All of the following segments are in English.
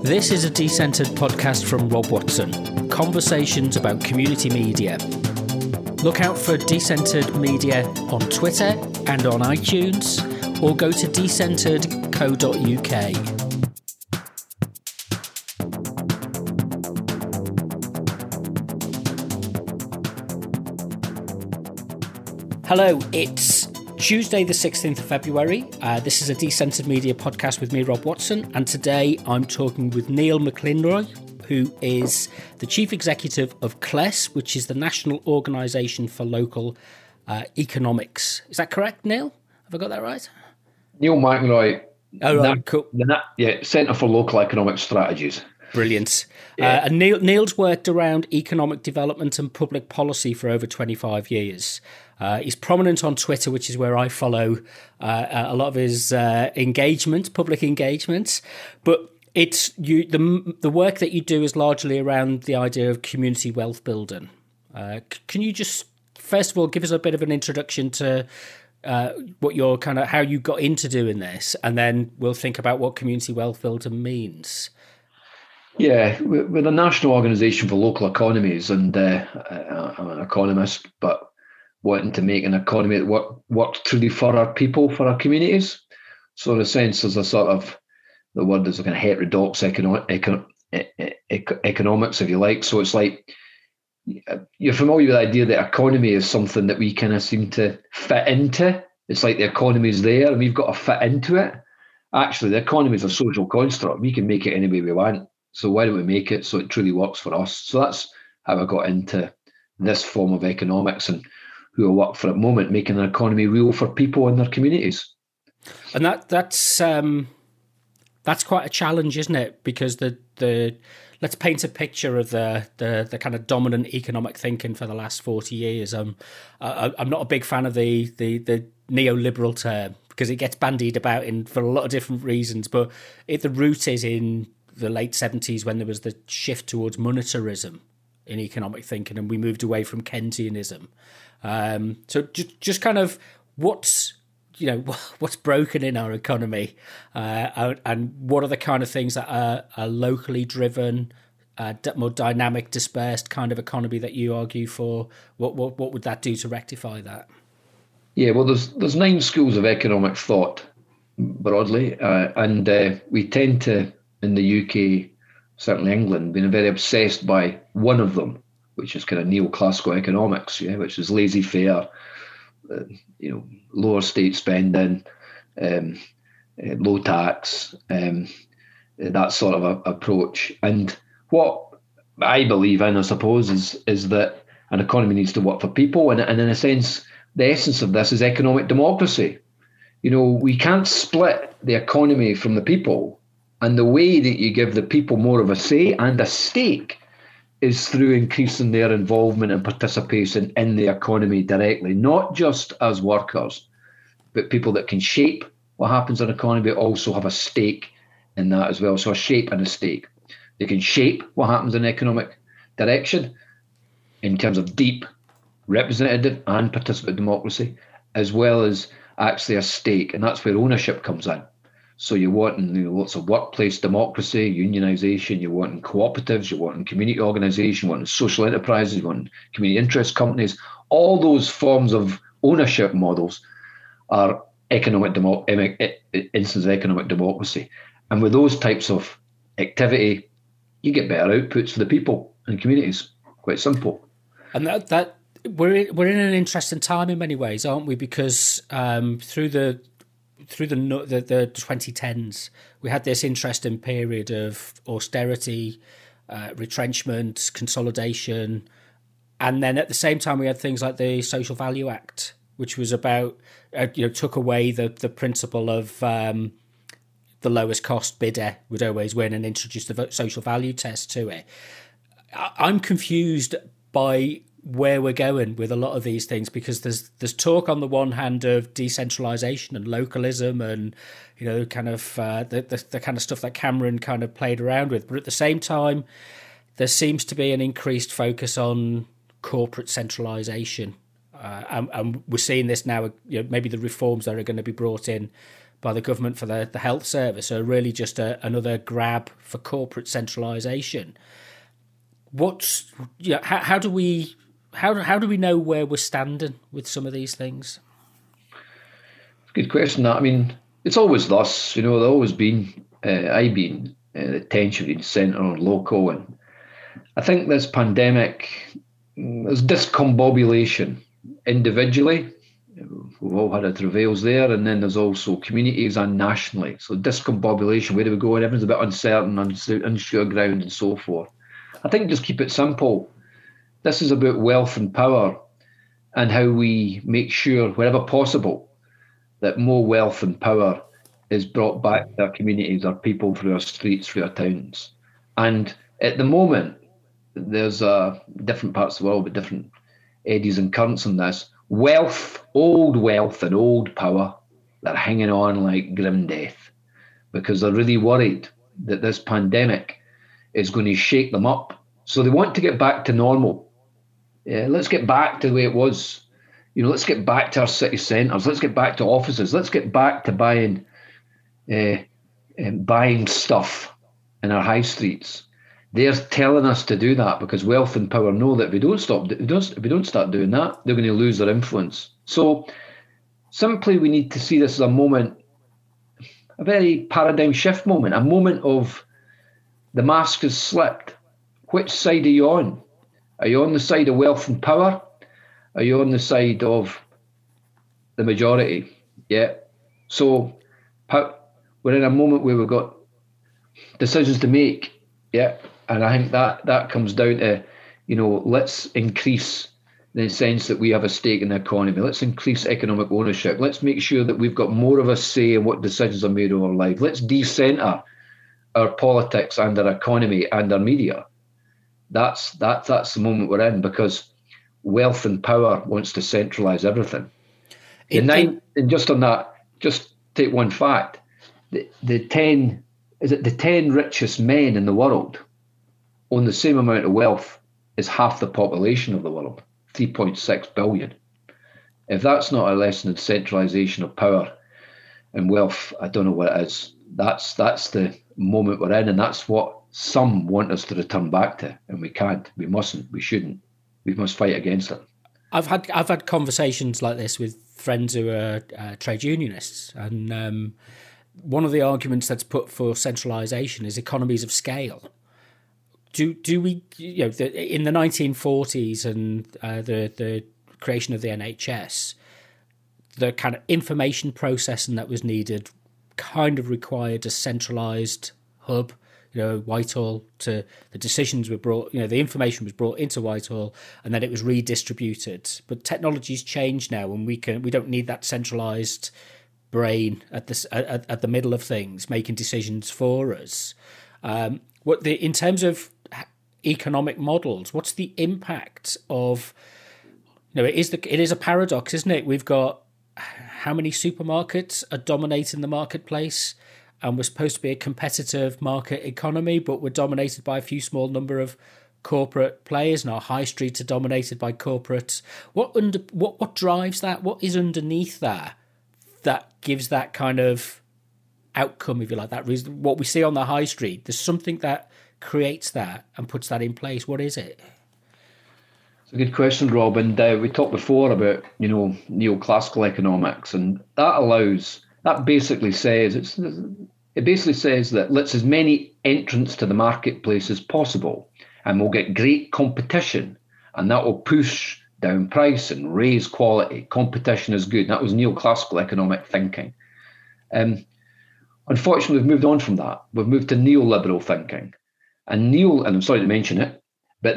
This is a Decentered podcast from Rob Watson. Conversations about community media. Look out for Decentered Media on Twitter and on iTunes, or go to decentered.co.uk. Hello, it's Tuesday the 16th of February. This is a Decentered Media podcast with me, Rob Watson, and today I'm talking with Neil McIlroy, who is the Chief Executive of CLES, which is the National Organisation for Local Economics. Is that correct, Neil? Have I got that right? Neil McIlroy. Oh, right, cool. Centre for Local Economic Strategies. Brilliant. Yeah. And Neil's worked around economic development and public policy for over 25 years. He's prominent on Twitter, which is where I follow a lot of his public engagements. But it's the work that you do is largely around the idea of community wealth building. Can you just, first of all, give us a bit of an introduction to what your how you got into doing this, and then we'll think about what community wealth building means. Yeah, we're the National Organisation for Local Economies, and I'm an economist, but wanting to make an economy that works truly for our people, for our communities. So in a sense, there's a sort of, the word is a kind of heterodox economics, if you like. So it's like, you're familiar with the idea that economy is something that we kind of seem to fit into. It's like the economy is there and we've got to fit into it. Actually, the economy is a social construct. We can make it any way we want. So why don't we make it so it truly works for us? So that's how I got into this form of economics and who I work for at the moment, making an economy real for people in their communities. And that's quite a challenge, isn't it? Because the let's paint a picture of the kind of dominant economic thinking for the last 40 years. I'm not a big fan of the neoliberal term because it gets bandied about for a lot of different reasons. But the root is in the late 70s when there was the shift towards monetarism in economic thinking, and we moved away from Keynesianism. So just kind of what's broken in our economy, and what are the kind of things that are locally driven, more dynamic, dispersed kind of economy that you argue for? What would that do to rectify that? Yeah, well, there's 9 schools of economic thought broadly, and we tend to, in the UK, certainly England, been very obsessed by one of them, which is kind of neoclassical economics, which is laissez-faire, lower state spending, low tax, that sort of approach. And what I believe in, I suppose, is that an economy needs to work for people. And in a sense, the essence of this is economic democracy. We can't split the economy from the people. And the way that you give the people more of a say and a stake is through increasing their involvement and participation in the economy directly, not just as workers, but people that can shape what happens in the economy, but also have a stake in that as well. So a shape and a stake. They can shape what happens in economic direction in terms of deep representative and participatory democracy, as well as actually a stake. And that's where ownership comes in. So you're wanting lots of workplace democracy, unionisation, you're wanting cooperatives, you're wanting community organisation, you're wanting social enterprises, you're wanting community interest companies. All those forms of ownership models are instances of economic democracy. And with those types of activity, you get better outputs for the people and communities. Quite simple. And that we're in an interesting time in many ways, aren't we? Because through the 2010s, we had this interesting period of austerity, retrenchment, consolidation, and then at the same time we had things like the Social Value Act, which was about took away the principle of the lowest cost bidder would always win and introduced the social value test to it. I'm confused by where we're going with a lot of these things, because there's talk on the one hand of decentralization and localism and kind of the kind of stuff that Cameron kind of played around with, but at the same time there seems to be an increased focus on corporate centralization, and we're seeing this now. Maybe the reforms that are going to be brought in by the government for the health service are really just another grab for corporate centralisation. How do we know where we're standing with some of these things? Good question. That, I mean, it's always thus. There's always been. I've been the tension between centre and local, and I think this pandemic, there's discombobulation individually. We've all had our travails there, and then there's also communities and nationally. So discombobulation, where do we go? And everyone's a bit uncertain, unsure ground, and so forth. I think just keep it simple. This is about wealth and power, and how we make sure, wherever possible, that more wealth and power is brought back to our communities, our people, through our streets, through our towns. And at the moment, there's different parts of the world with different eddies and currents on this. Wealth and old power, they're hanging on like grim death because they're really worried that this pandemic is going to shake them up. So they want to get back to normal. Yeah, let's get back to the way it was. Let's get back to our city centres. Let's get back to offices. Let's get back to buying stuff in our high streets. They're telling us to do that because wealth and power know that if we don't start doing that, they're going to lose their influence. So simply we need to see this as a moment, a very paradigm shift moment, a moment of the mask has slipped. Which side are you on? Are you on the side of wealth and power? Are you on the side of the majority? Yeah. So we're in a moment where we've got decisions to make. Yeah. And I think that comes down to, let's increase the sense that we have a stake in the economy. Let's increase economic ownership. Let's make sure that we've got more of a say in what decisions are made over our life. Let's decenter our politics and our economy and our media. That's the moment we're in, because wealth and power wants to centralise everything. And just on that, just take one fact: the 10 richest men in the world own the same amount of wealth as half the population of the world, 3.6 billion. If that's not a lesson in centralisation of power and wealth, I don't know what it is. That's the moment we're in, and that's what some want us to return back to, and we can't, we mustn't, we shouldn't. We must fight against it. I've had conversations like this with friends who are trade unionists, and one of the arguments that's put for centralisation is economies of scale. Do we, in the 1940s and the creation of the NHS, the kind of information processing that was needed kind of required a centralised hub. Whitehall, to the decisions were brought, the information was brought into Whitehall and then it was redistributed. But technology's changed now, and we don't need that centralised brain at the middle of things making decisions for us. In terms of economic models, what's the impact of? It is a paradox, isn't it? We've got how many supermarkets are dominating the marketplace, and we're supposed to be a competitive market economy, but we're dominated by a few small number of corporate players, and our high streets are dominated by corporates. What drives that? What is underneath that gives that kind of outcome, if you like, that reason? What we see on the high street, there's something that creates that and puts that in place. What is it? It's a good question, Rob. And we talked before about neoclassical economics, and that basically says that let's as many entrants to the marketplace as possible, and we'll get great competition, and that will push down price and raise quality. Competition is good. That was neoclassical economic thinking. Unfortunately, we've moved on from that. We've moved to neoliberal thinking, and I'm sorry to mention it, but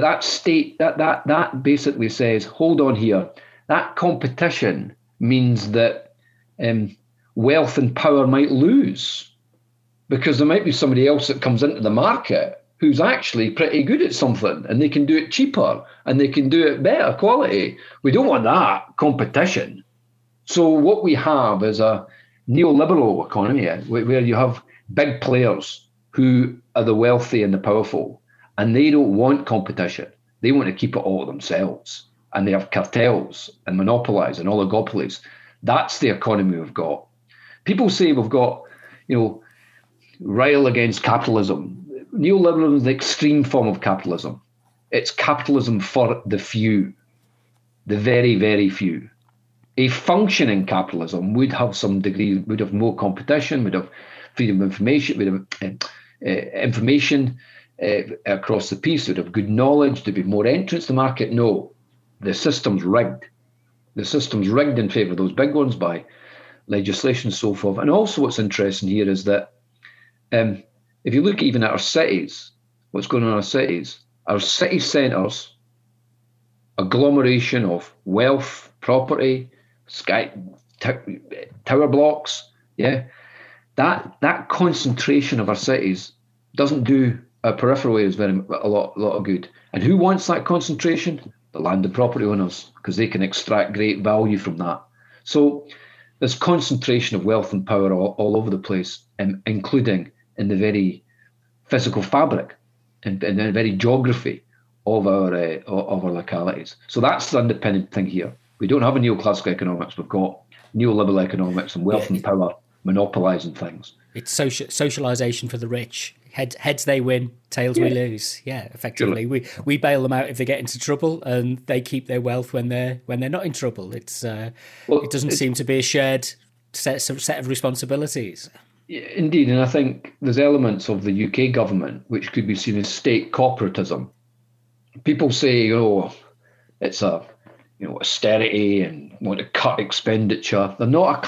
that basically says, hold on here, that competition means that wealth and power might lose, because there might be somebody else that comes into the market who's actually pretty good at something, and they can do it cheaper and they can do it better quality. We don't want that competition. So what we have is a neoliberal economy where you have big players who are the wealthy and the powerful, and they don't want competition. They want to keep it all themselves, and they have cartels and monopolies and oligopolies. That's the economy we've got. people say we've got, rail against capitalism. Neoliberalism is the extreme form of capitalism. It's capitalism for the few, the very, very few. A functioning capitalism would have some degree, would have more competition, would have freedom of information, would have information across the piece, would have good knowledge, there'd be more entrance to the market. No, the system's rigged. The system's rigged in favour of those big ones by legislation and so forth. And also what's interesting here is that if you look even at our cities, what's going on in our city centres, agglomeration of wealth, property, tower blocks, that concentration of our cities doesn't do our peripheral areas a lot of good. And who wants that concentration? The landed property owners, because they can extract great value from that. So there's concentration of wealth and power all over the place, including in the very physical fabric and the very geography of our localities. So that's the underpinning thing here. We don't have a neoclassical economics. We've got neoliberal economics and wealth and power monopolising things. It's socialisation for the rich. Heads they win, tails we lose. Yeah, effectively, we bail them out if they get into trouble, and they keep their wealth when they're not in trouble. It doesn't seem to be a shared set of responsibilities. Indeed, and I think there's elements of the UK government which could be seen as state corporatism. People say, it's austerity and want to cut expenditure. They're not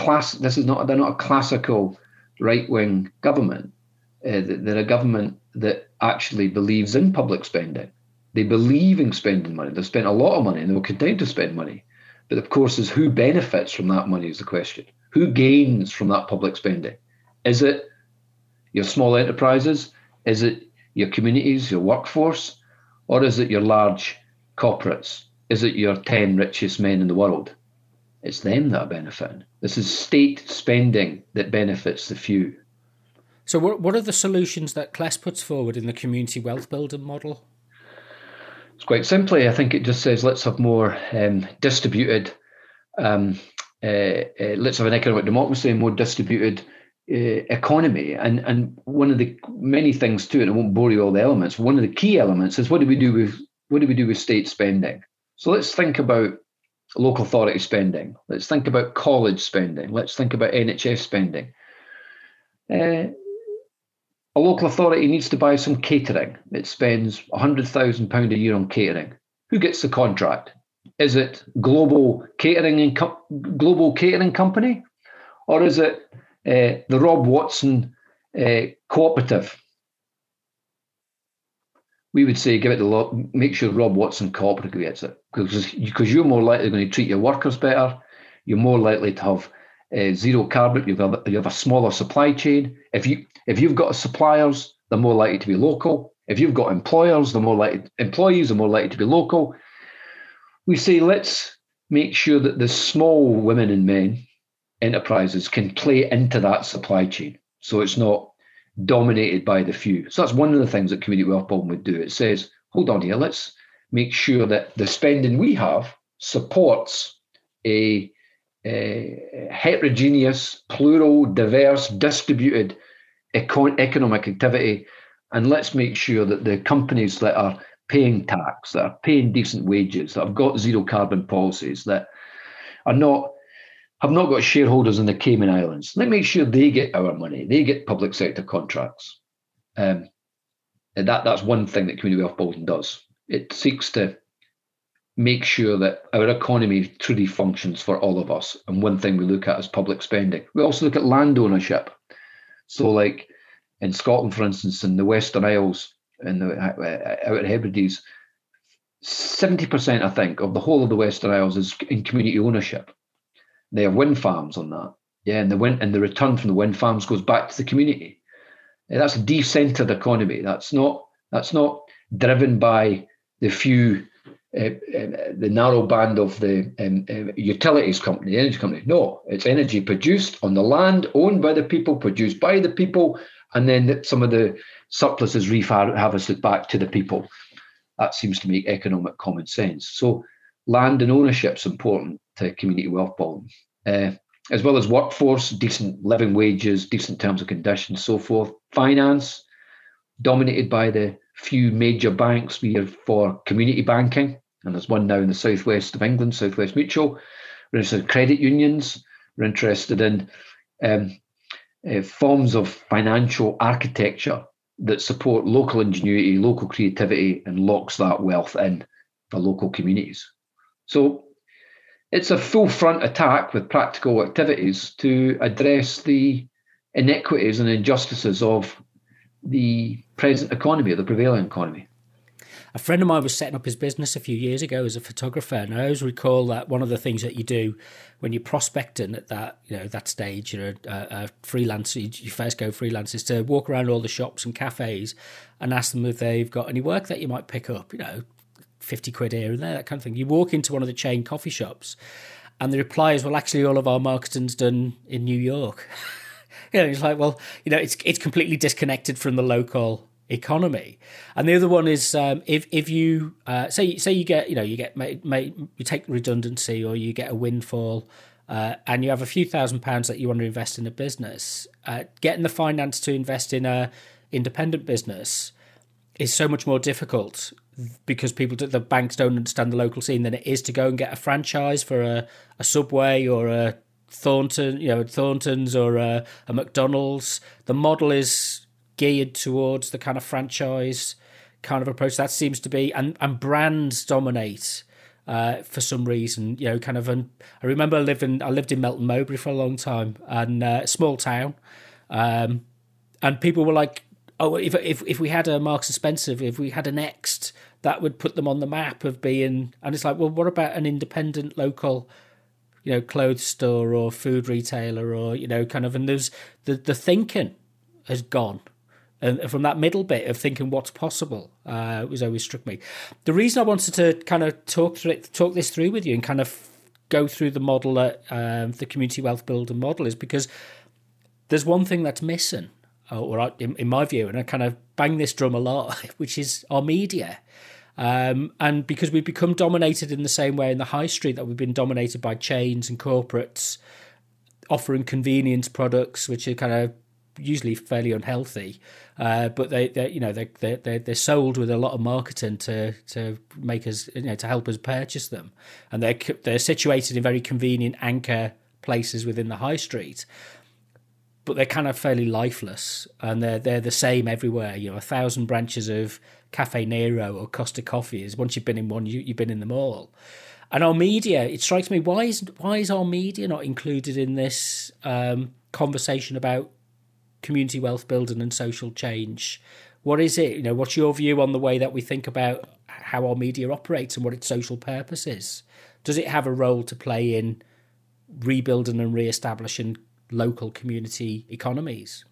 a classical right-wing government. They're a government that actually believes in public spending. They believe in spending money. They've spent a lot of money and they will continue to spend money. But of course, is who benefits from that money is the question. Who gains from that public spending? Is it your small enterprises? Is it your communities, your workforce? Or is it your large corporates? Is it your 10 richest men in the world? It's them that are benefiting. This is state spending that benefits the few. So what are the solutions that CLES puts forward in the community wealth building model? It's quite simply, I think it just says let's have more distributed, let's have an economic democracy, a more distributed economy. And one of the many things to it, I won't bore you all the elements, one of the key elements is what do we do with state spending? So let's think about local authority spending. Let's think about college spending. Let's think about NHS spending. A local authority needs to buy some catering. It spends £100,000 a year on catering. Who gets the contract? Is it Global Catering Company, or is it the Rob Watson Cooperative? We would say give it make sure Rob Watson Cooperative gets it, because you're more likely going to treat your workers better. You're more likely to have zero carbon. You have a smaller supply chain. If you've got suppliers, they're more likely to be local. If you've got employees are more likely to be local. We say let's make sure that the small women and men enterprises can play into that supply chain, so it's not dominated by the few. So that's one of the things that community wealth building would do. It says, hold on here, let's make sure that the spending we have supports a heterogeneous, plural, diverse, distributed economic activity, and let's make sure that the companies that are paying tax, that are paying decent wages, that have got zero carbon policies, that have not got shareholders in the Cayman Islands, let's make sure they get our money, they get public sector contracts. And that's one thing that community wealth building does. It seeks to make sure that our economy truly functions for all of us. And one thing we look at is public spending. We also look at land ownership. So like in Scotland, for instance, in the Western Isles and out at Hebrides, 70%, I think, of the whole of the Western Isles is in community ownership. They have wind farms on that. Yeah, and the return from the wind farms goes back to the community. That's a decentered economy. That's not driven by the few, the narrow band of the utilities company, the energy company. No, it's energy produced on the land, owned by the people, produced by the people, and then some of the surplus is harvested back to the people. That seems to make economic common sense. So land and ownership is important to community wealth building. as well as workforce, decent living wages, decent terms and conditions, so forth. Finance, dominated by the few major banks. We are for community banking, and there's one now in the southwest of England, Southwest Mutual. We're interested in credit unions. We're interested in forms of financial architecture that support local ingenuity, local creativity, and locks that wealth in for local communities. So it's a full front attack with practical activities to address the inequities and injustices of the present economy, or the prevailing economy. A friend of mine was setting up his business a few years ago as a photographer, and I always recall that one of the things that you do when you're prospecting at that stage, you're a freelancer, you first go freelance, is to walk around all the shops and cafes and ask them if they've got any work that you might pick up, 50 quid here and there, that kind of thing. You walk into one of the chain coffee shops and the reply is, well, actually all of our marketing's done in New York. It's like, well, it's completely disconnected from the local economy. And the other one is if you say you get you take redundancy or you get a windfall and you have a few £1,000s that you want to invest in a business, getting the finance to invest in a independent business is so much more difficult because the banks don't understand the local scene than it is to go and get a franchise for a Subway or a Thornton's or a McDonald's. The model is geared towards the kind of franchise kind of approach. That seems to be, and brands dominate for some reason. And I remember I lived in Melton Mowbray for a long time, and a small town, and people were like, oh, if we had a Marks and Spencer, if we had a Next, that would put them on the map of being. And it's like, well, what about an independent local clothes store or food retailer or, and there's the thinking has gone. And from that middle bit of thinking what's possible, was always struck me. The reason I wanted to kind of talk this through with you and kind of go through the model that the Community Wealth Builder model is because there's one thing that's missing, or in my view, and I kind of bang this drum a lot, which is our media. And because we've become dominated in the same way in the high street that we've been dominated by chains and corporates offering convenience products, which are kind of usually fairly unhealthy, but they're sold with a lot of marketing to make us to help us purchase them, and they're situated in very convenient anchor places within the high street. But they're kind of fairly lifeless, and they're the same everywhere. 1,000 branches of Cafe Nero or Costa Coffee is once you've been in one, you've been in them all. And our media, it strikes me, why is our media not included in this conversation about community wealth building and social change? What is it? What's your view on the way that we think about how our media operates and what its social purpose is? Does it have a role to play in rebuilding and re-establishing local community economies?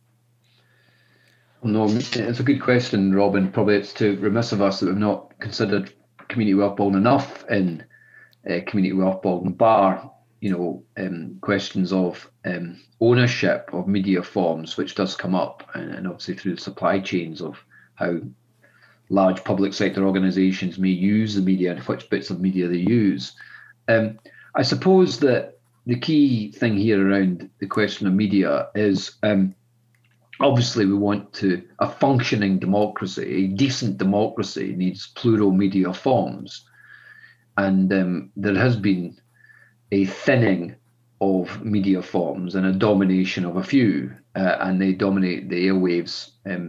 No, it's a good question, Robin. Probably it's too remiss of us that we've not considered community wealth building enough in community wealth building, bar questions of ownership of media forms, which does come up, and obviously through the supply chains of how large public sector organisations may use the media and which bits of media they use. I suppose that the key thing here around the question of media is obviously we want a functioning democracy. A decent democracy needs plural media forms. And there has been a thinning of media forms and a domination of a few, and they dominate the airwaves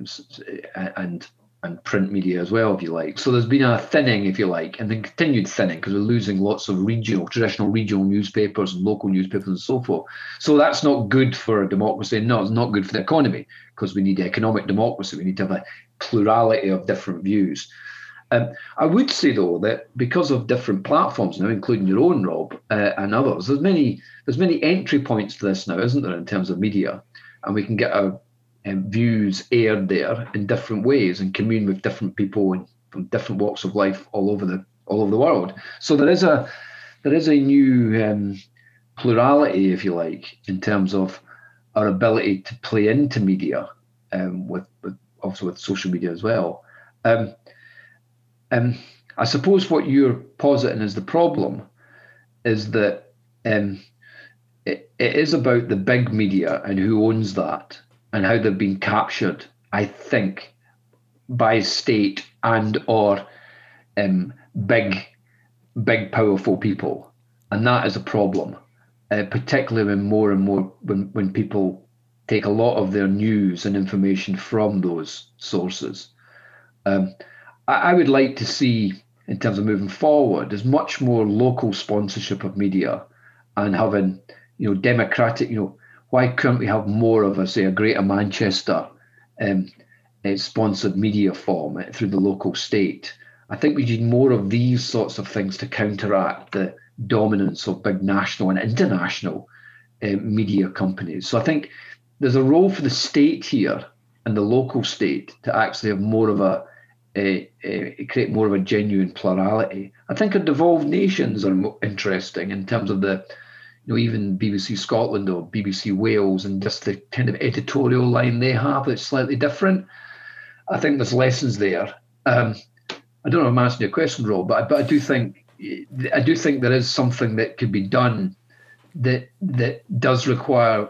and print media as well, if you like. So there's been a thinning, if you like, and then continued thinning because we're losing lots of traditional regional newspapers and local newspapers and so forth. So that's not good for a democracy. No, it's not good for the economy because we need economic democracy. We need to have a plurality of different views. I would say, though, that because of different platforms now, including your own, Rob, and others, there's many entry points to this now, isn't there, in terms of media? And we can get our views aired there in different ways and commune with different people and from different walks of life all over the world. So there is a new plurality, if you like, in terms of our ability to play into media, with social media as well. I suppose what you're positing as the problem is that it is about the big media and who owns that and how they've been captured, I think, by state and or big powerful people. And that is a problem, particularly when more and more, when people take a lot of their news and information from those sources. I would like to see, in terms of moving forward, is much more local sponsorship of media and having, democratic, why couldn't we have more of a Greater Manchester sponsored media form through the local state? I think we need more of these sorts of things to counteract the dominance of big national and international media companies. So I think there's a role for the state here and the local state to actually have more of create more of a genuine plurality. I think our devolved nations are interesting in terms of the, even BBC Scotland or BBC Wales and just the kind of editorial line they have that's slightly different. I think there's lessons there. I don't know if I'm answering your question, Rob, but I do think there is something that could be done that does require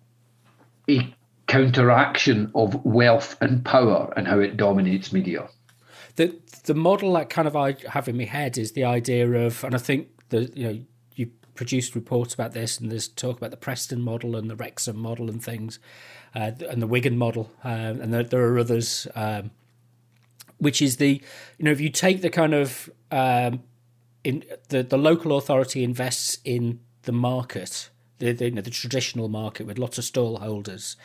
a counteraction of wealth and power and how it dominates media. The model that kind of I have in my head is the idea of, and I think you produced reports about this, and there's talk about the Preston model and the Wrexham model and things, and the Wigan model, and there are others. Which is if you take the kind of in the local authority invests in the market, the traditional market with lots of stall holders,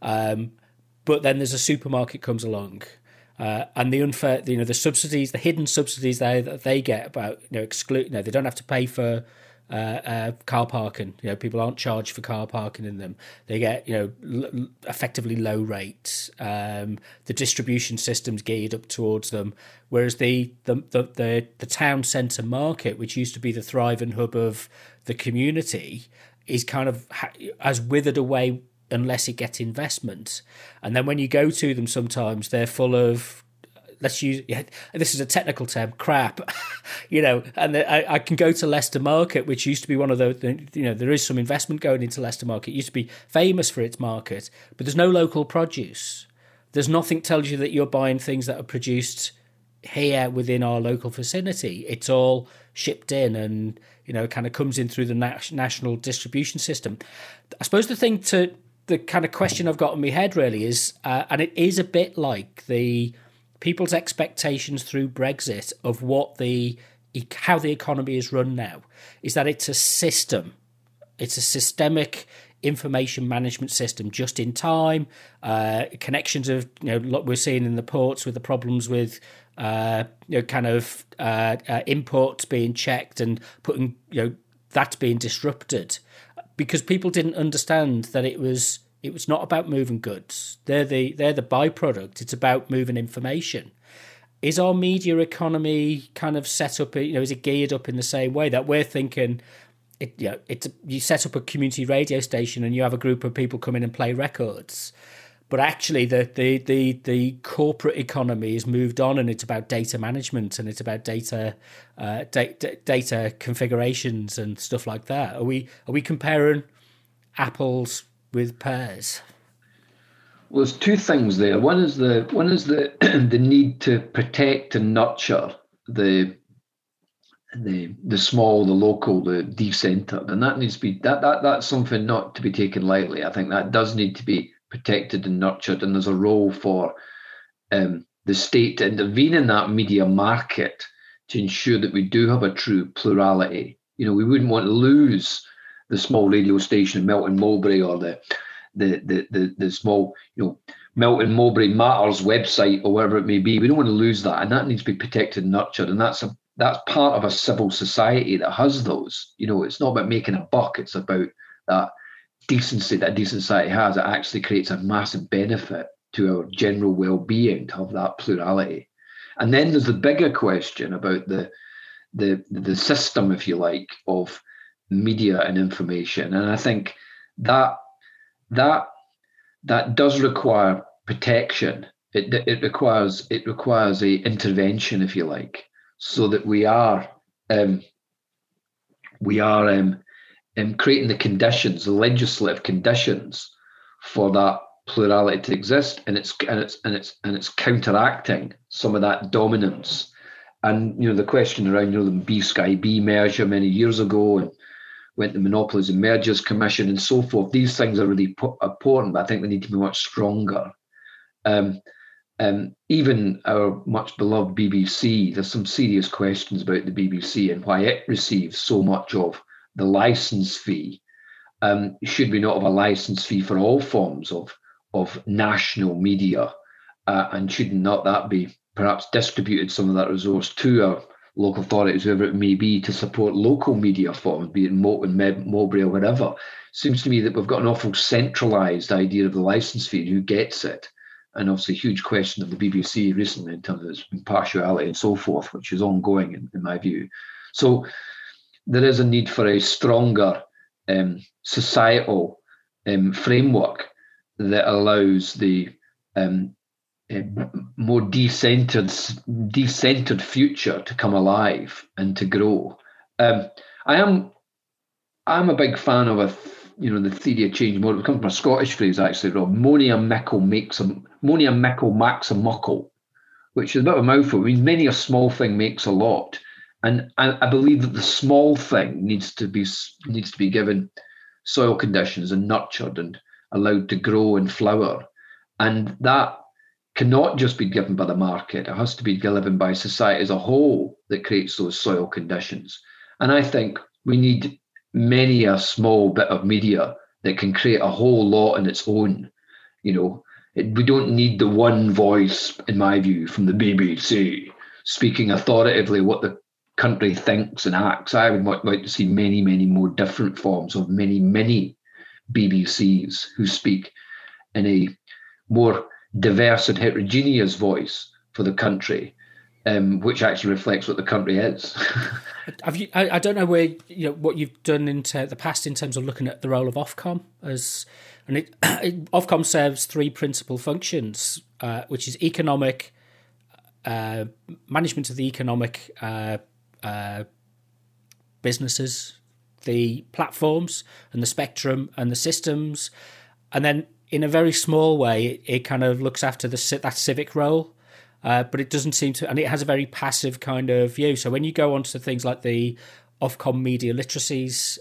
but then there's a supermarket comes along, and the unfair, the subsidies, the hidden subsidies that they get about exclude, they don't have to pay for car parking. People aren't charged for car parking in them. They get effectively low rates. The distribution system's geared up towards them, whereas the town centre market, which used to be the thriving hub of the community, is kind of has withered away unless it gets investment. And then when you go to them, sometimes they're full of, this is a technical term, crap, and I can go to Leicester Market, which used to be one of there is some investment going into Leicester Market. It used to be famous for its market, but there's no local produce. There's nothing tells you that you're buying things that are produced here within our local vicinity. It's all shipped in and, kind of comes in through the national distribution system. I suppose the kind of question I've got in my head really is, and it is a bit like the people's expectations through Brexit of how the economy is run now, is that it's a system. It's a systemic information management system, just in time, connections of, we're seeing in the ports with the problems with, imports being checked and putting, that's being disrupted because people didn't understand that it was not about moving goods. They're the byproduct. It's about moving information. Is our media economy kind of set up? Is it geared up in the same way that we're thinking? You set up a community radio station and you have a group of people come in and play records, but actually the corporate economy has moved on and it's about data management and it's about data configurations and stuff like that. Are we comparing apples with pears? Well, there's two things there. One is the the need to protect and nurture the small, the local, the decentered, and that needs to be that's something not to be taken lightly. I think that does need to be protected and nurtured, and there's a role for the state to intervene in that media market to ensure that we do have a true plurality. We wouldn't want to lose the small radio station in Melton Mowbray or the small, Melton Mowbray Matters website or wherever it may be. We don't want to lose that, and that needs to be protected and nurtured. And that's part of a civil society that has those. It's not about making a buck. It's about that decency that a decent society has. It actually creates a massive benefit to our general well-being to have that plurality. And then there's the bigger question about the system, if you like, of media and information. And I think that does require protection. It requires a intervention, if you like, so that we are creating the conditions, the legislative conditions for that plurality to exist, and it's counteracting some of that dominance. And the question around the B Sky B merger many years ago, and went to Monopolies and Mergers Commission and so forth. These things are really important, but I think they need to be much stronger. Even our much beloved BBC, there's some serious questions about the BBC and why it receives so much of the license fee. Should we not have a license fee for all forms of national media? And should not that be perhaps distributed, some of that resource, to our local authorities, whoever it may be, to support local media forms, be it Moulton, Mowbray or whatever? Seems to me that we've got an awful centralised idea of the licence fee, who gets it. And obviously a huge question of the BBC recently in terms of its impartiality and so forth, which is ongoing in my view. So there is a need for a stronger societal framework that allows the more decentered future to come alive and to grow. I'm a big fan of the theory of change model. It comes from a Scottish phrase, actually, Rob. Monia mickle makes a muckle, which is a bit of a mouthful. It means many a small thing makes a lot. And I believe that the small thing needs to be given soil conditions and nurtured and allowed to grow and flower. And that cannot just be given by the market. It has to be given by society as a whole that creates those soil conditions. And I think we need many a small bit of media that can create a whole lot on its own. We don't need the one voice, in my view, from the BBC speaking authoritatively what the country thinks and acts. I would like to see many, many more different forms of many BBCs who speak in a more diverse and heterogeneous voice for the country, which actually reflects what the country is. I don't know where what you've done into the past in terms of looking at the role of Ofcom Ofcom serves three principal functions, which is economic management of the economic businesses, the platforms and the spectrum and the systems, and then in a very small way it kind of looks after that civic role. But it doesn't seem to, and it has a very passive kind of view. So when you go onto things like the Ofcom media literacies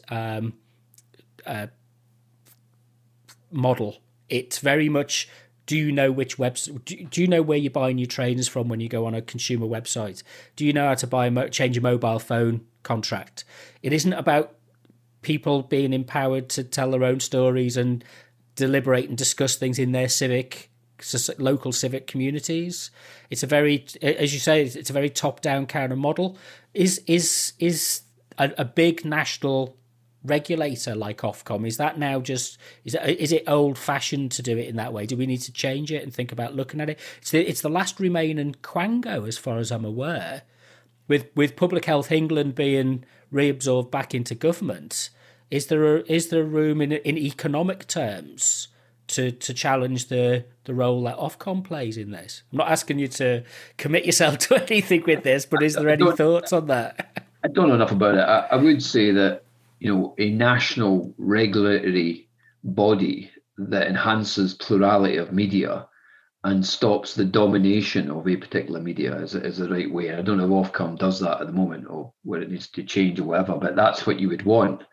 model, it's very much, do you know which website? Do you know where you're buying your trainers from when you go on a consumer website? Do you know how to change a mobile phone contract? It isn't about people being empowered to tell their own stories and deliberate and discuss things in their local civic communities. It's a very, as you say, it's a very top-down kind of model. Is a big national regulator like Ofcom, is that now just, is it old-fashioned to do it in that way? Do we need to change it and think about looking at it? It's the last remaining quango, as far as I'm aware, with Public Health England being reabsorbed back into government. Is there room in economic terms to challenge the role that Ofcom plays in this? I'm not asking you to commit yourself to anything with this, but is there any thoughts on that? I don't know enough about it. I would say that, a national regulatory body that enhances plurality of media and stops the domination of a particular media is the right way. I don't know if Ofcom does that at the moment or where it needs to change or whatever, but that's what you would want.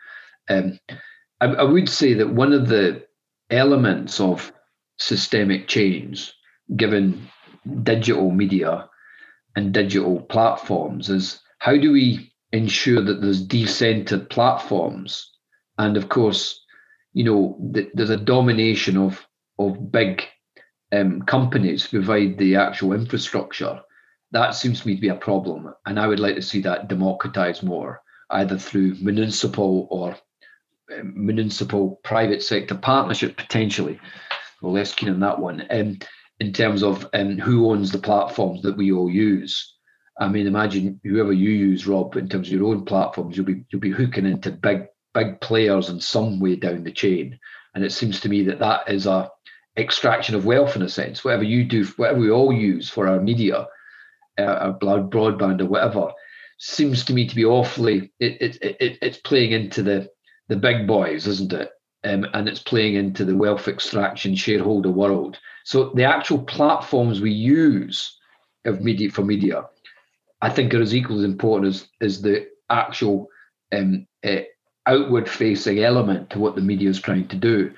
I would say that one of the elements of systemic change, given digital media and digital platforms, is how do we ensure that there's decentered platforms? And of course, there's a domination of big companies who provide the actual infrastructure. That seems to me to be a problem. And I would like to see that democratized more, either through municipal or municipal private sector partnership, potentially. We're less keen on that one. In terms of who owns the platforms that we all use. I mean, imagine whoever you use, Rob, in terms of your own platforms, you'll be hooking into big players in some way down the chain. And it seems to me that is a extraction of wealth in a sense. Whatever you do, whatever we all use for our media, our broadband or whatever, seems to me to be awfully. It's playing into the the big boys, isn't it? And it's playing into the wealth extraction shareholder world. So the actual platforms we use of media for media, I think, are as equally as important as the actual outward facing element to what the media is trying to do.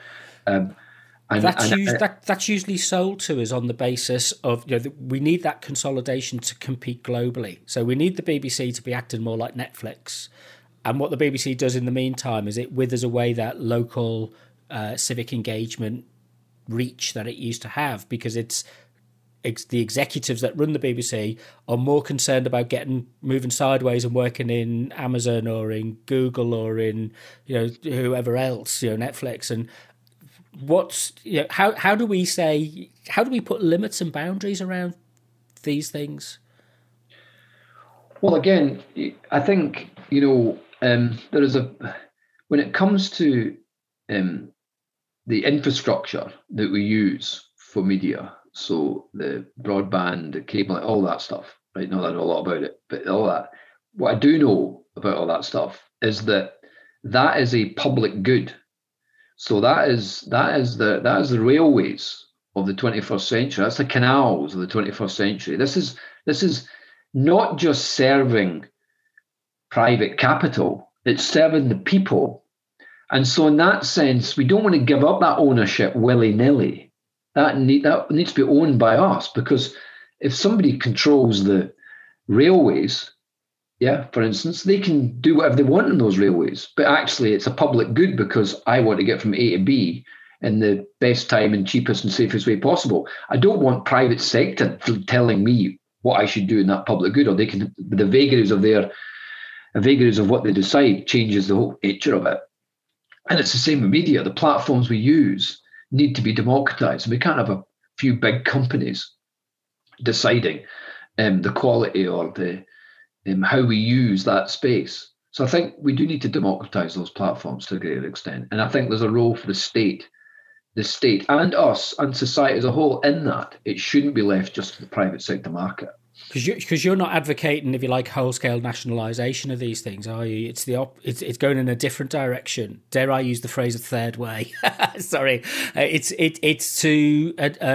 That's usually sold to us on the basis of, we need that consolidation to compete globally. So we need the BBC to be acting more like Netflix. And what the BBC does in the meantime is it withers away that local civic engagement reach that it used to have, because it's the executives that run the BBC are more concerned about moving sideways and working in Amazon or in Google or in whoever else, Netflix. And how do we put limits and boundaries around these things? Well, again, I think there is when it comes to the infrastructure that we use for media, so the broadband, the cable, all that stuff, right? Not that I know a lot about it, but all that. What I do know about all that stuff is that is a public good. So that is the railways of the 21st century. That's the canals of the 21st century. This is not just serving private capital; it's serving the people. And so, in that sense, we don't want to give up that ownership willy-nilly. That needs to be owned by us, because if somebody controls the railways, for instance, they can do whatever they want on those railways. But actually, it's a public good because I want to get from A to B in the best time and cheapest and safest way possible. I don't want private sector telling me what I should do in that public good, or they can, the vagaries of what they decide changes the whole nature of it. And it's the same with media. The platforms we use need to be democratized. We can't have a few big companies deciding the quality or the how we use that space. So I think we do need to democratize those platforms to a greater extent. And I think there's a role for the state and us and society as a whole in that. It shouldn't be left just to the private sector market. Because you're not advocating, if you like, whole-scale nationalisation of these things, are you? It's going in a different direction. Dare I use the phrase "a third way"? Sorry, it's to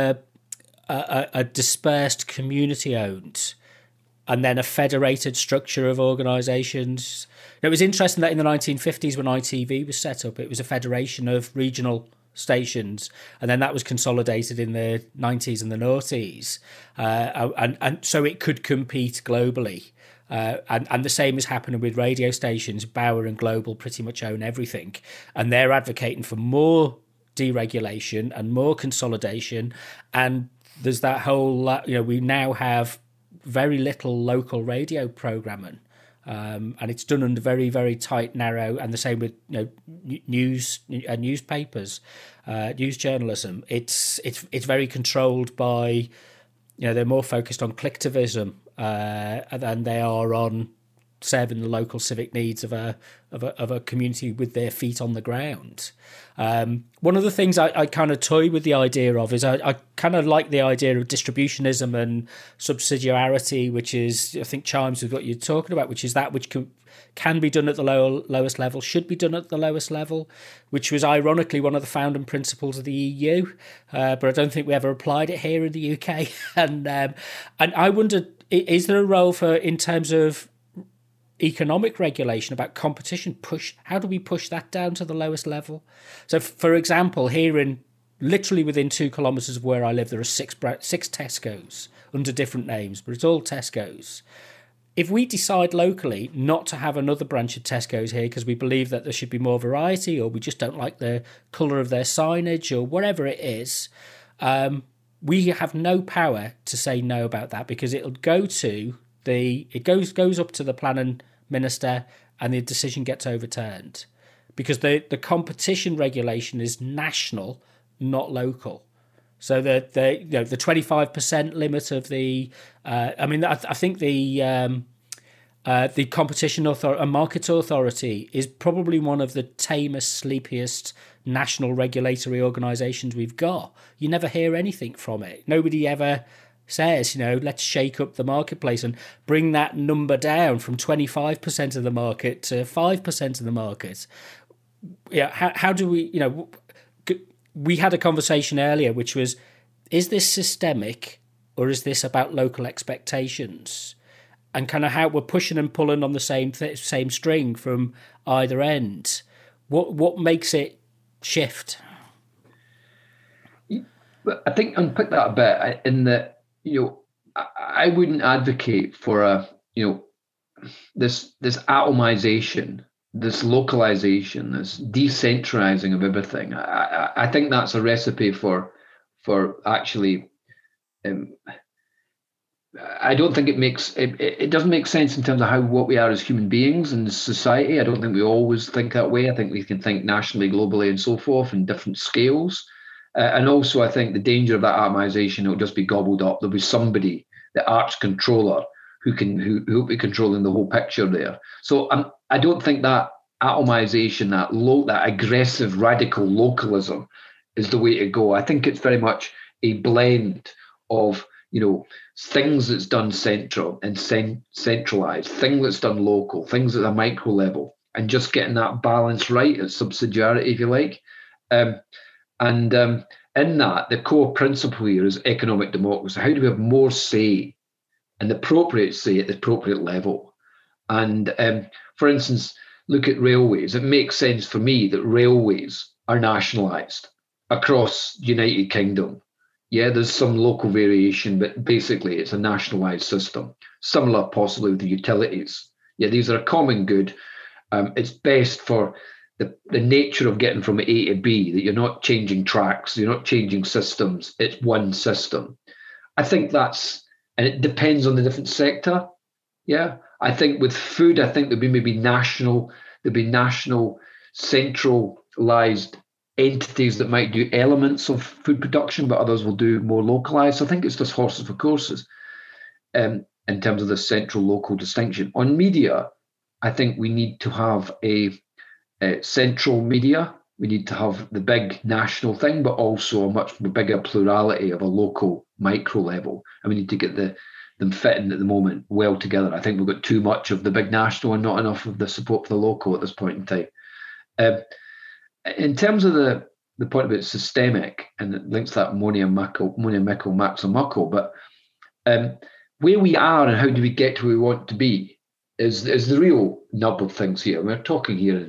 a dispersed, community-owned, and then a federated structure of organisations. It was interesting that in the 1950s, when ITV was set up, it was a federation of regional stations, and then that was consolidated in the 90s and the noughties, and so it could compete globally, and the same is happening with radio stations. Bauer and Global pretty much own everything, and they're advocating for more deregulation and more consolidation. And there's that whole we now have very little local radio programming. And it's done under very, very tight, narrow, and the same with newspapers, news journalism. It's very controlled by, they're more focused on clicktivism than they are on serving the local civic needs of a community with their feet on the ground. One of the things I kind of toy with the idea of is I kind of like the idea of distributionism and subsidiarity, which is, I think, chimes with what you're talking about, which is that which can be done at the lowest level, should be done at the lowest level, which was ironically one of the founding principles of the EU, but I don't think we ever applied it here in the UK. And I wondered, is there a role for, in terms of economic regulation, about competition, how do we push that down to the lowest level? So, for example, here literally within 2 kilometres of where I live, there are six Tesco's under different names, but it's all Tesco's. If we decide locally not to have another branch of Tesco's here because we believe that there should be more variety, or we just don't like the colour of their signage, or whatever it is, we have no power to say no about that, because it'll go to it goes up to the planning minister, and the decision gets overturned, because the competition regulation is national, not local. So the 25% limit of the I think the competition and market authority is probably one of the tamest, sleepiest national regulatory organisations we've got. You never hear anything from it. Nobody ever says, let's shake up the marketplace and bring that number down from 25% of the market to 5% of the market. yeah, how do we, we had a conversation earlier, which was, is this systemic or is this about local expectations? And kind of how we're pushing and pulling on the same string from either end. What makes it shift? I think unpick that a bit in that, I wouldn't advocate for this atomization, this localization, this decentralizing of everything. I think that's a recipe for actually. I don't think it doesn't make sense in terms of what we are as human beings in society. I don't think we always think that way. I think we can think nationally, globally, and so forth in different scales. And also, I think the danger of that atomization, it'll just be gobbled up. There'll be somebody, the arch controller, who will be controlling the whole picture there. So I don't think that atomization, that aggressive radical localism, is the way to go. I think it's very much a blend of things that's done central and centralized, things that's done local, things at a micro level, and just getting that balance right at subsidiarity, if you like. And in that, the core principle here is economic democracy. How do we have more say, and the appropriate say at the appropriate level? And for instance, look at railways. It makes sense for me that railways are nationalised across the United Kingdom. Yeah, there's some local variation, but basically it's a nationalised system. Similar possibly with the utilities. Yeah, these are a common good. It's best for the nature of getting from A to B, that you're not changing tracks, you're not changing systems, it's one system. I think and it depends on the different sector. Yeah, I think with food, I think there'd be national centralized entities that might do elements of food production, but others will do more localized. So I think it's just horses for courses in terms of the central local distinction. On media, I think we need to have a central media. We need to have the big national thing, but also a much bigger plurality of a local micro level. And we need to get them fitting at the moment well together. I think we've got too much of the big national and not enough of the support for the local at this point in time. In terms of the point about systemic, and it links that Monia Mickle, Max and Muckle, but where we are and how do we get to where we want to be is the real nub of things here. We're talking here,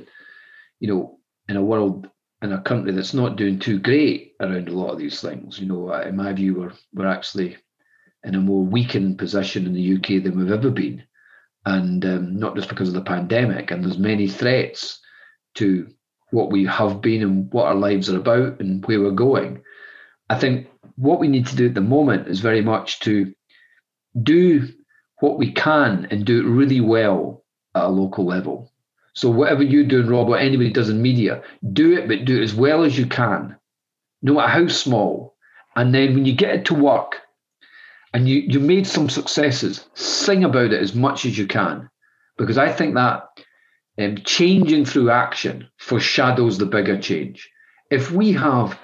in a world, in a country that's not doing too great around a lot of these things. In my view, we're actually in a more weakened position in the UK than we've ever been, and not just because of the pandemic. And there's many threats to what we have been and what our lives are about and where we're going. I think what we need to do at the moment is very much to do what we can and do it really well at a local level. So whatever you're doing, Rob, what anybody does in media, do it, but do it as well as you can, no matter how small. And then when you get it to work and you made some successes, sing about it as much as you can. Because I think that changing through action foreshadows the bigger change. If we have,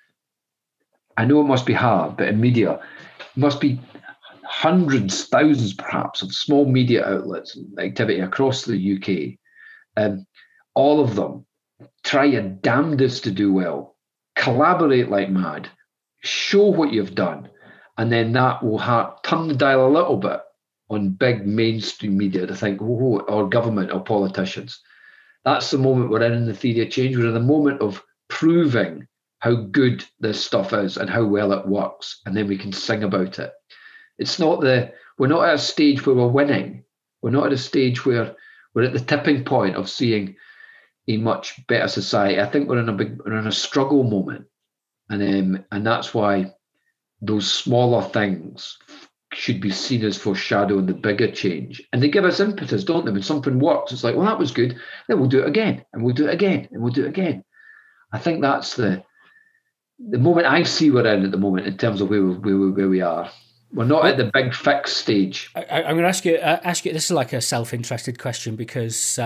I know it must be hard, but in media, it must be hundreds, thousands perhaps, of small media outlets and activity across the UK. All of them try your damnedest to do well, collaborate like mad, show what you've done, and then that will turn the dial a little bit on big mainstream media to think, or government or politicians. That's the moment we're in the theory of change. We're in the moment of proving how good this stuff is and how well it works, and then we can sing about it. We're not at a stage where we're winning. We're not at a stage where we're at the tipping point of seeing a much better society. I think we're in a struggle moment, and that's why those smaller things should be seen as foreshadowing the bigger change. And they give us impetus, don't they? When something works, it's like, well, that was good. Then we'll do it again, and we'll do it again, and we'll do it again. I think that's the moment I see we're in at the moment in terms of where we are. We're not at the big fix stage. I'm going to ask you. This is like a self-interested question, because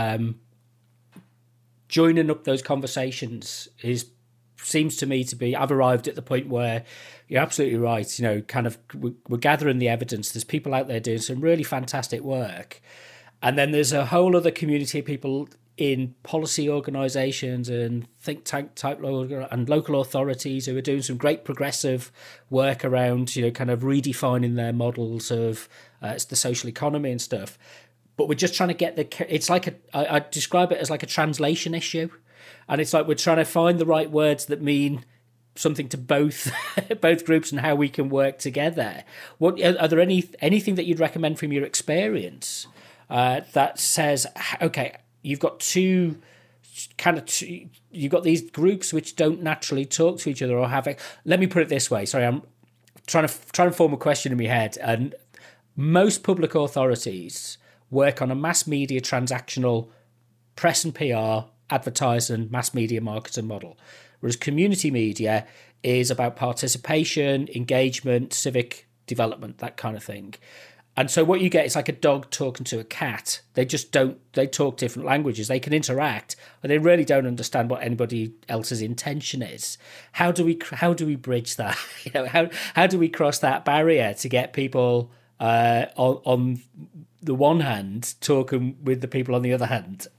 joining up those conversations seems to me to be. I've arrived at the point where you're absolutely right. Kind of we're gathering the evidence. There's people out there doing some really fantastic work, and then there's a whole other community of people in policy organisations and think tank type and local authorities who are doing some great progressive work around, kind of redefining their models of the social economy and stuff. But we're just trying to get it's like I describe it as like a translation issue. And it's like we're trying to find the right words that mean something to both groups and how we can work together. What are there anything that you'd recommend from your experience that says, okay, you've got you've got these groups which don't naturally talk to each other or have let me put it this way. Sorry, I'm trying to form a question in my head. And most public authorities work on a mass media transactional press and PR, advertising, mass media marketing model. Whereas community media is about participation, engagement, civic development, that kind of thing. And so what you get is like a dog talking to a cat. They talk different languages. They can interact, but they really don't understand what anybody else's intention is. How do we bridge that? How do we cross that barrier to get people on the one hand talking with the people on the other hand?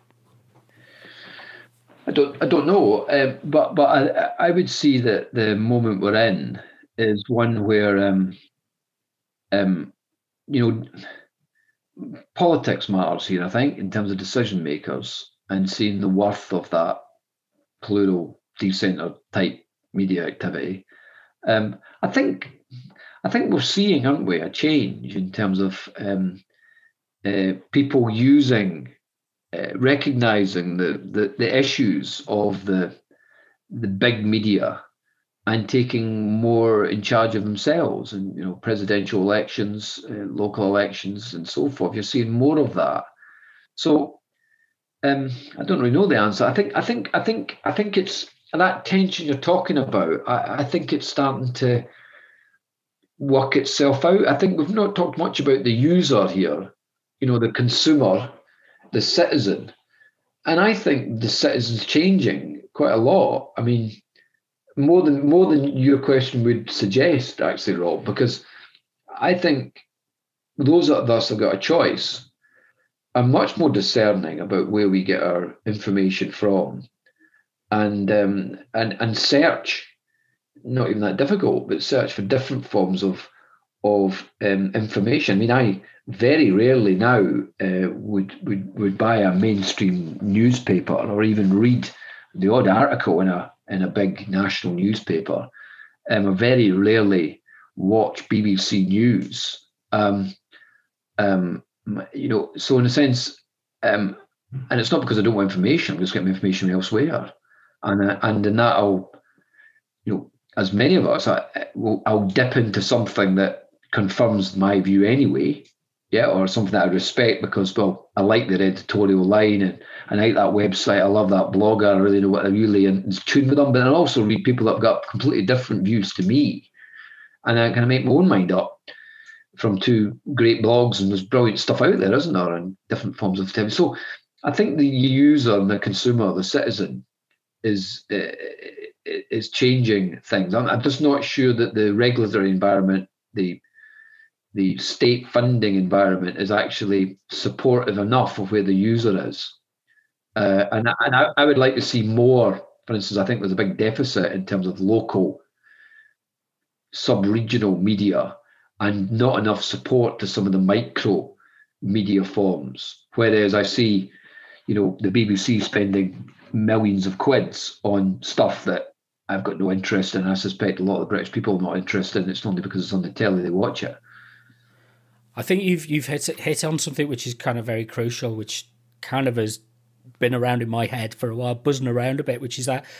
I don't know, but I would see that the moment we're in is one where politics matters here. I think in terms of decision makers and seeing the worth of that plural, decentered type media activity. I think we're seeing, aren't we, a change in terms of people using. Recognizing the issues of the big media and taking more in charge of themselves, and presidential elections, local elections, and so forth. You're seeing more of that. So I don't really know the answer. I think it's that tension you're talking about. I think it's starting to work itself out. I think we've not talked much about the user here. The consumer. The citizen, and I think the citizen's changing quite a lot. I mean, more than your question would suggest, actually, Rob, because I think those of us who've got a choice are much more discerning about where we get our information from, and search. Not even that difficult, but search for different forms of information. I mean, I very rarely now would buy a mainstream newspaper or even read the odd article in a big national newspaper. I very rarely watch BBC News. So in a sense, and it's not because I don't want information. I'm just getting information elsewhere, and in that I'll, as many of us, I'll dip into something that confirms my view anyway, or something that I respect because, well, I like their editorial line and I like that website. I love that blogger. I really know what they're really in tune with them. But I also read people that have got completely different views to me, and I kind of make my own mind up from two great blogs. And there's brilliant stuff out there, isn't there, and different forms of TV. So I think the user, the consumer, the citizen is changing things. I'm just not sure that the regulatory environment, the state funding environment is actually supportive enough of where the user is. And I would like to see more. For instance, I think there's a big deficit in terms of local, sub-regional media and not enough support to some of the micro media forms. Whereas I see, the BBC spending millions of quids on stuff that I've got no interest in. I suspect a lot of the British people are not interested in. It's only because it's on the telly they watch it. I think you've hit on something which is kind of very crucial, which kind of has been around in my head for a while, buzzing around a bit, which is that,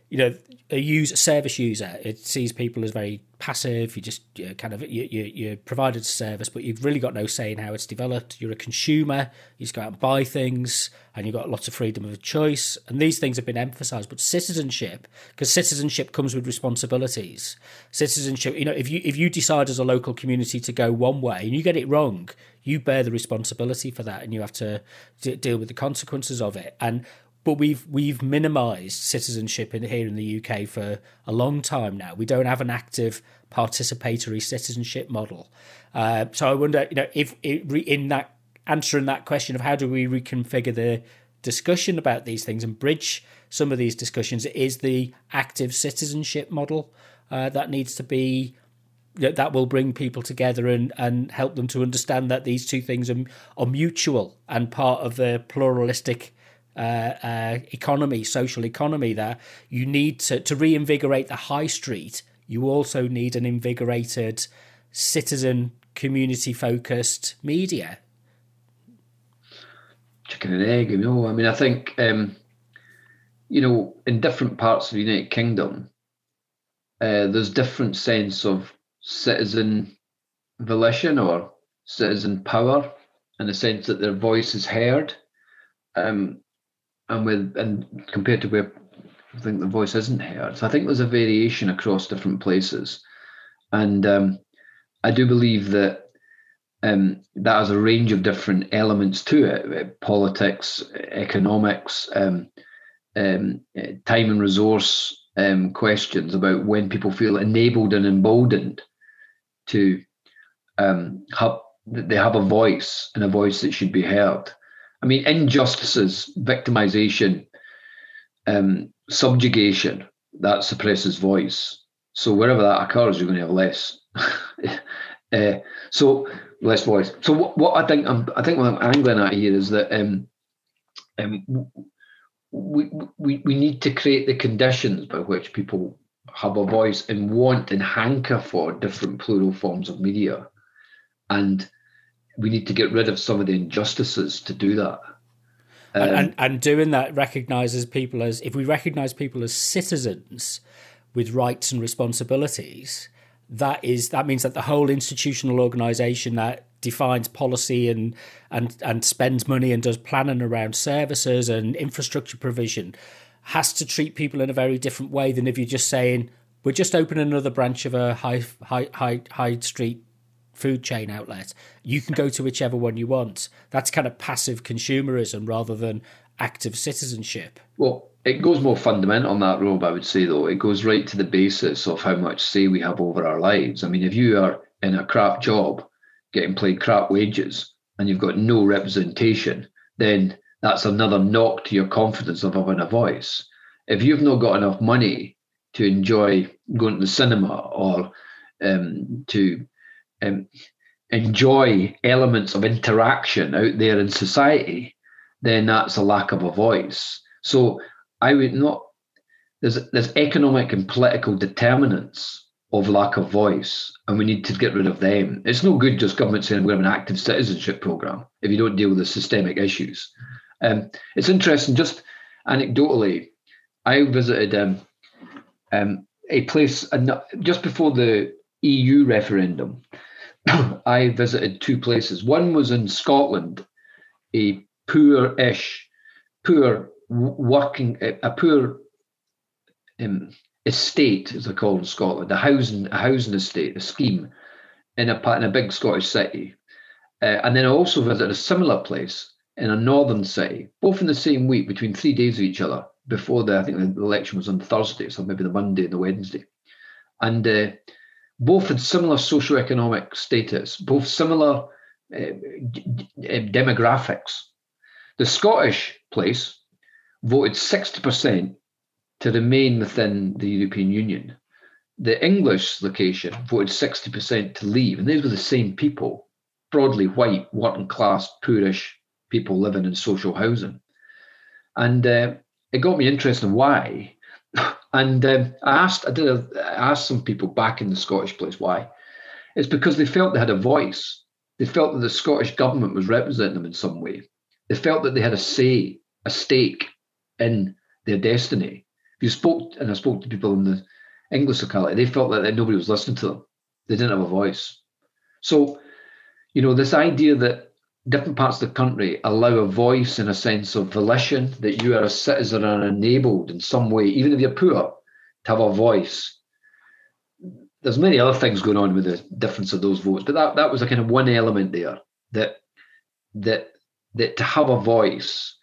a service user, it sees people as very passive. You just you're provided a service, but you've really got no say in how it's developed. You're a consumer. You just go out and buy things, and you've got lots of freedom of choice. And these things have been emphasised. But citizenship, because citizenship comes with responsibilities. Citizenship, if you decide as a local community to go one way and you get it wrong, you bear the responsibility for that, and you have to deal with the consequences of it. But we've minimised citizenship here in the UK for a long time now. We don't have an active participatory citizenship model. So I wonder, if in that answering that question of how do we reconfigure discussion about these things and bridge some of these discussions is the active citizenship model that needs to be, that will bring people together and help them to understand that these two things are mutual and part of the pluralistic economy, social economy. That you need to reinvigorate the high street. You also need an invigorated citizen, community-focused media. Chicken and egg, I mean, I think, in different parts of the United Kingdom, there's different sense of citizen volition or citizen power, in the sense that their voice is heard, and compared to where I think the voice isn't heard. So I think there's a variation across different places, and I do believe that that has a range of different elements to it: politics, economics, time and resource questions about when people feel enabled and emboldened to they have a voice, and a voice that should be heard. I mean, injustices, victimization, subjugation, that suppresses voice. So wherever that occurs, you're going to have less. So less voice. So what I think what I'm angling at here is that we need to create the conditions by which people have a voice and want and hanker for different plural forms of media, and we need to get rid of some of the injustices to do that. And doing that recognises people as, if we recognise people as citizens with rights and responsibilities, that means that the whole institutional organisation that defines policy and spends money and does planning around services and infrastructure provision has to treat people in a very different way than if you're just saying, we're just opening another branch of a high street food chain outlet. You can go to whichever one you want. That's kind of passive consumerism rather than active citizenship. Well, it goes more fundamental on that, Rob, I would say, though. It goes right to the basis of how much say we have over our lives. I mean, if you are in a crap job, getting paid crap wages, and you've got no representation, then that's another knock to your confidence of having a voice. If you've not got enough money to enjoy going to the cinema or to enjoy elements of interaction out there in society, then that's a lack of a voice. So I would not, there's economic and political determinants of lack of voice, and we need to get rid of them. It's no good just government saying we have an active citizenship programme if you don't deal with the systemic issues. It's interesting, just anecdotally, I visited a place just before the EU referendum. I visited two places. One was in Scotland, a poor estate, as they call in Scotland, a housing estate, a scheme in a big Scottish city. And then I also visited a similar place in a northern city, both in the same week, between 3 days of each other, before I think the election was on Thursday, so maybe the Monday and the Wednesday. And both had similar socioeconomic status, both similar demographics. The Scottish place voted 60% to remain within the European Union. The English location voted 60% to leave, and these were the same people, broadly white, working class, poorish people living in social housing. And it got me interested in why. And I asked some people back in the Scottish place why. It's because they felt they had a voice. They felt that the Scottish government was representing them in some way. They felt that they had a say, a stake in their destiny. I spoke to people in the English locality, they felt that nobody was listening to them. They didn't have a voice. So, this idea that different parts of the country allow a voice in a sense of volition, that you are a citizen and enabled in some way, even if you're poor, to have a voice. There's many other things going on with the difference of those votes, but that was a kind of one element there, that to have a voice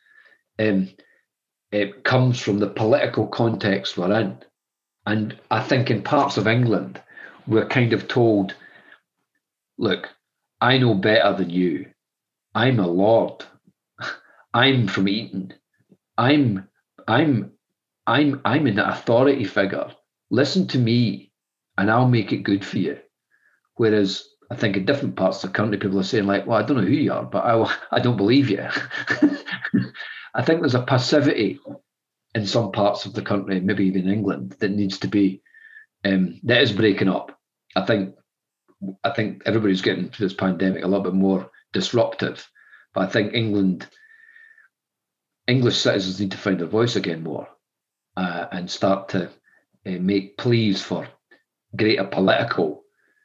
it comes from the political context we're in. And I think in parts of England, we're kind of told, look, I know better than you. I'm a lord. I'm from Eton. I'm an authority figure. Listen to me, and I'll make it good for you. Whereas I think in different parts of the country, people are saying like, well, I don't know who you are, but I don't believe you. I think there's a passivity in some parts of the country, maybe even England, that needs to be, that is breaking up. I think everybody's getting through this pandemic a little bit more disruptive, but I think English citizens need to find their voice again more, and start to make pleas for greater political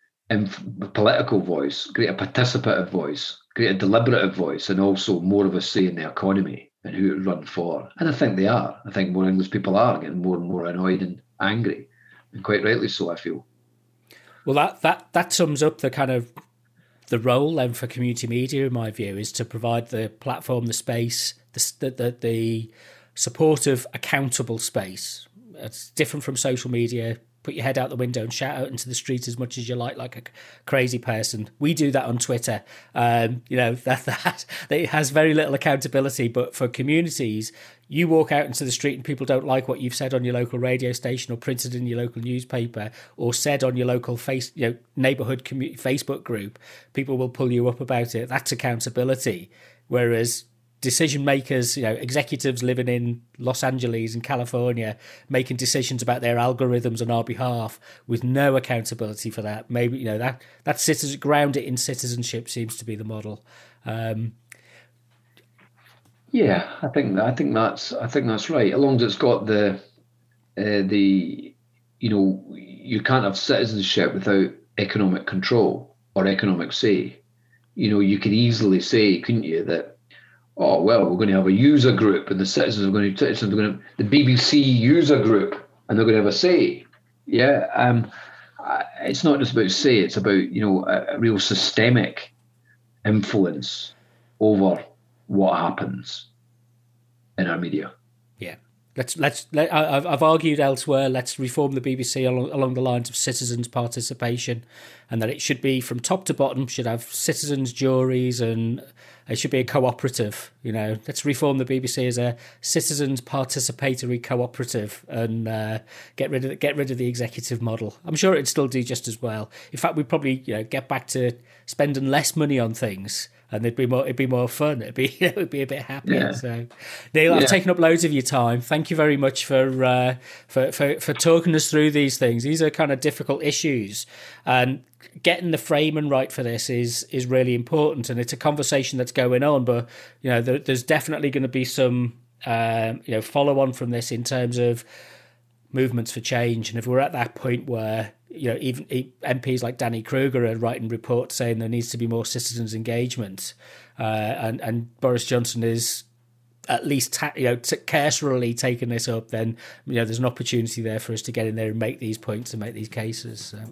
voice, greater participative voice, greater deliberative voice, and also more of a say in the economy and who it run for. And I think they are. I think more English people are getting more and more annoyed and angry, and quite rightly so, I feel. Well, that sums up the kind of the role then for community media, in my view, is to provide the platform, the space, the supportive, accountable space. It's different from social media. Put your head out the window and shout out into the street as much as you like a crazy person. We do that on Twitter. That it has very little accountability. But for communities, you walk out into the street and people don't like what you've said on your local radio station or printed in your local newspaper or said on your local neighbourhood Facebook group. People will pull you up about it. That's accountability. Whereas decision makers, executives living in Los Angeles and California, making decisions about their algorithms on our behalf with no accountability for that. Maybe that ground it in citizenship seems to be the model. Yeah, I think that's right. As long as it's got the you can't have citizenship without economic control or economic say. You could easily say, couldn't you, that, oh, well, we're going to have a user group and the citizens are going to the BBC user group, and they're going to have a say. Yeah. It's not just about say, it's about, a real systemic influence over what happens in our media. Yeah. I've argued elsewhere, let's reform the BBC along the lines of citizens' participation, and that it should be from top to bottom, should have citizens' juries, and it should be a cooperative. Let's reform the BBC as a citizens' participatory cooperative, and get rid of the executive model. I'm sure it'd still do just as well. In fact, we'd probably get back to spending less money on things, and it'd be more fun. It'd be a bit happier. Yeah. So, Neil, I've taken up loads of your time. Thank you very much for talking us through these things. These are kind of difficult issues, and getting the framing right for this is really important. And it's a conversation that's going on, but there's definitely going to be some follow on from this in terms of movements for change. And if we're at that point where even MPs like Danny Kruger are writing reports saying there needs to be more citizens' engagement, and Boris Johnson is at least cursorily taking this up, then there's an opportunity there for us to get in there and make these points and make these cases. So.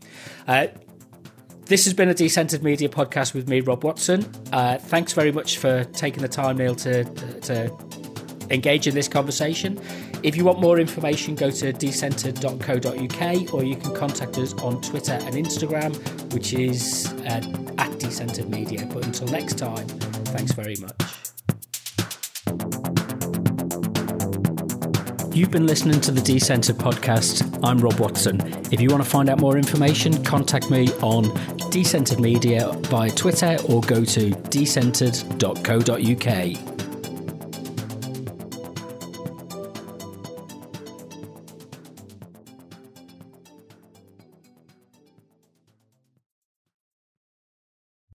This has been a Decentered Media podcast with me, Rob Watson. Thanks very much for taking the time, Neil, to engage in this conversation. If you want more information, go to decentered.co.uk, or you can contact us on Twitter and Instagram, which is at Decentered Media. But until next time, thanks very much. You've been listening to the Decentered podcast. I'm Rob Watson. If you want to find out more information, contact me on Decentered Media via Twitter or go to decentered.co.uk.